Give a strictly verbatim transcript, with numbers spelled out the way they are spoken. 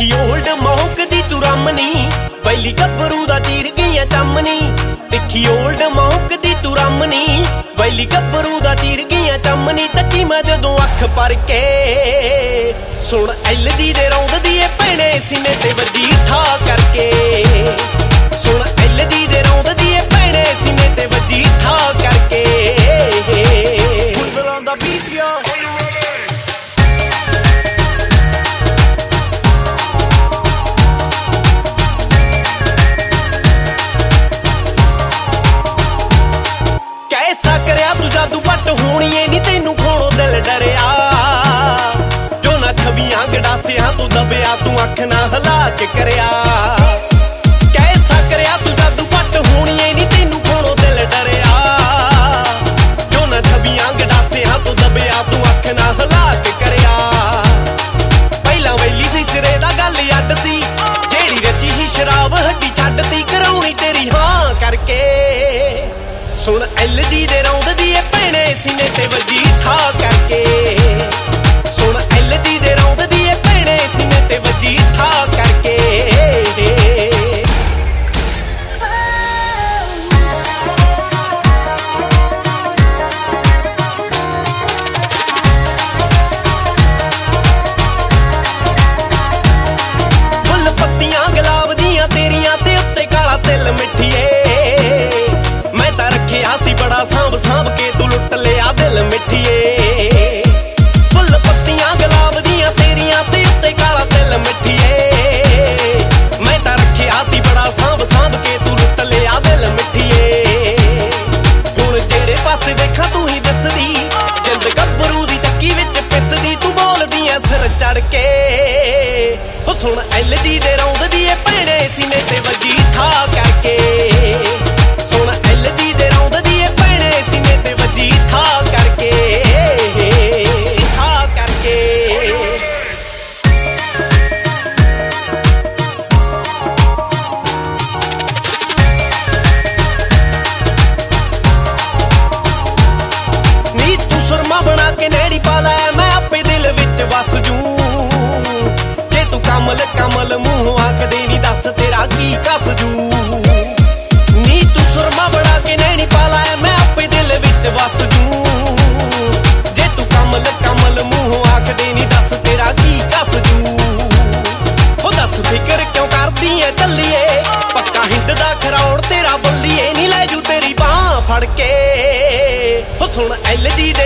ਤਿੱਖੀ old mock ਦੀ ਤੂੰ ਰਮਨੀ, ਬੈਲੀ ਗੱਭਰੂ ਦਾ ਚੀਰ ਗਈਆਂ ਚਮਨੀ। ਤਿੱਖੀ ਓਲਡ ਮੌਕ ਦੀ ਤੂੰ ਰਮਨੀ, ਬੈਲੀ ਗੱਭਰੂ ਦਾ ਚੀਰ ਗਈਆਂ ਚਮਨੀ। ਤੱਕੀ ਮੈਂ ਜਦੋਂ ਅੱਖ ਭਰ ਕੇ ਸੁਣ ਐਲ ਜੀ ਦੇ ਰੌਂਦਦੀ ਏ ਭੈਣੇ ਸੀਨੇ ਤੇ ਵੱਜੀ ਠਾ ਕਰਕੇ। ਸੁਣ ਐਲ ਜੀ ਦੇ ਰੌਂਦਦੀ ਏ ਭੈਣੇ ਸੀਨੇ ਤੇ ਵੱਜੀ ਠਾ ਕਰਕੇ। ਗੁਰਦਲਾਂ ਦਾ ਬੀਟੀਆ ਕੈਸਾ ਕਰਿਆ ਤੂੰ ਜਾਦੂ ਪੱਟ ਹੋਣੀਏ ਨੀ ਤੈਨੂੰ ਖੋਣੋ ਦਿਲ ਡਰਿਆ। ਜੋ ਨਾ ਛਵੀਆਂ ਗੜਾਸਿਆਂ ਤੂੰ ਦਬਿਆ ਤੂੰ ਅੱਖ ਨਾ ਹਿਲਾ ਕੇ ਕਰਿਆ। ਕੈਸਾ ਕਰਿਆ ਤੂੰ ਜਾਦੂ ਪੱਟ ਹੋਣੀਏ ਨੀ ਤੈਨੂੰ ਖੋਣੋ ਦਿਲ ਡਰਿਆ। ਜੋ ਨਾ ਛਵੀਆਂ ਗੜਾਸਿਆਂ ਤੂੰ ਦਬਿਆ ਤੂੰ ਅੱਖ ਨਾ ਹਿਲਾ ਕੇ ਕਰਿਆ। ਪਹਿਲਾਂ ਵੈਲੀ ਸੀ ਸਿਰੇ ਦਾ ਗੱਲ ਅੱਡ ਸੀ, ਜਿਹੜੀ ਰਚੀ ਸੀ ਸ਼ਰਾਬ ਹੱਡੀ ਛੱਡਤੀ ਕਰਾਉਣੀ ਤੇਰੀ ਹਾਂ ਕਰਕੇ। ਸੁਣ ਐਲ ਜੀ ਦੇ ਰੌਂਦਦੀ ਏ ਭੈਣੇ ਸੀਨੇ ਤੇ ਵੱਜੀ ਠਾ ਕਰਕੇ। ਸੁਣ ਐਲ ਜੀ ਦੇ ਰੌਂਦਦੀ ਏ ਭੈਣੇ ਸੀਨੇ ਤੇ ਵੱਜੀ ਠਾ ਕਰਕੇ। ਫੁੱਲ ਪੱਤੀਆਂ ਗੁਲਾਬ ਦੀਆਂ ਤੇਰੀਆਂ ਤੇ ਉੱਤੇ ਕਾਲਾ ਤਿਲ ਮਿੱਠੀਏ। ਰੱਖਿਆ ਸੀ ਬੜਾ ਸਾਂਭ ਸਾਂਭ ਕੇ ਤੂੰ ਲੁੱਟ ਲਿਆ ਦਿਲ ਮਿੱਠੀਏ। ਫੁੱਲ ਪੱਤੀਆਂ ਗੁਲਾਬ ਦੀਆਂ ਤੇਰੀਆਂ ਤੇ ਉੱਤੇ ਕਾਲਾ ਦਿਲ ਮਿੱਠੀਏ। ਮੈਂ ਤਾਂ ਰੱਖਿਆ ਸੀ ਬੜਾ ਸਾਂਭ ਸਾਂਭ ਕੇ ਤੂੰ ਲੁੱਟ ਲਿਆ ਦਿਲ ਮਿੱਠੀਏ। ਹੁਣ ਜਿਹੜੇ ਪਾਸੇ ਦੇਖਾਂ ਤੂੰ ਹੀ ਦਿਸਦੀ, ਜਿੰਦ ਗੱਭਰੂ ਦੀ ਚੱਕੀ ਵਿੱਚ ਪਿਸਦੀ ਤੂੰ ਬੋਲਦੀ ਐ ਸਿਰ ਚੜ ਕੇ। ਉਹ ਸੁਣ ਐਲ ਜੀ ਦੇ ਰੌਂਦਦੀ ਏ ਭੈਣੇ ਸੀਨੇ ਤੇ ਵੱਜੀ ਠਾ ਕਰਕੇ। ਸੁਣ ਐਲ ਜੀ ਦੇ ਰੌਂਦਦੀ ਏ ਭੈਣੇ ਸੀਨੇ ਤੇ ਵੱਜੀ ਠਾ ਕਰਕੇ। ਠਾ ਕਰਕੇ ਨੀ ਤੂੰ ਸੁਰਮਾ ਬਣਾ ਕੇ ਨਹਿਰੀ ਪਾ ਲੈ, ਮੈਂ ਆਪੇ ਦਿਲ ਵਿੱਚ ਵਸ ਜੂ। ਜੇ ਤੂੰ ਕਮਲ ਕਮਲ ਮੂੰਹੋਂ ਆਖਦੇ ਨੀ ਦੱਸ ਤੇਰਾ ਕੀ ਕੱਸ ਜੂ। ਨੀ ਤੂੰ ਸੁਰਮਾ ਬਣਾ ਕੇ ਨੈਣੀ ਪਾ ਲੈ, ਮੈਂ ਆਪੇ ਦਿਲ ਵਿੱਚ ਵਸ ਜੂ। ਜੇ ਤੂੰ ਕਮਲ ਕਮਲ ਮੂੰਹੋਂ ਆਖਦੇ ਨੀ ਦੱਸ ਤੇਰਾ ਕੀ ਕੱਸ ਜੂ। ਉਹ ਦੱਸ ਫਿਕਰ ਕਿਉਂ ਕਰਦੀ ਏ ਚੱਲੀਏ, ਪੱਕਾ ਹਿੰਦ ਦਾ ਖਰੌੜ ਤੇਰਾ ਬੱਲੀਏ ਨੀ ਲੈ ਜੂ ਤੇਰੀ ਬਾਂਹ ਫੜ ਕੇ। ਉਹ ਸੁਣ ਐਲ ਜੀ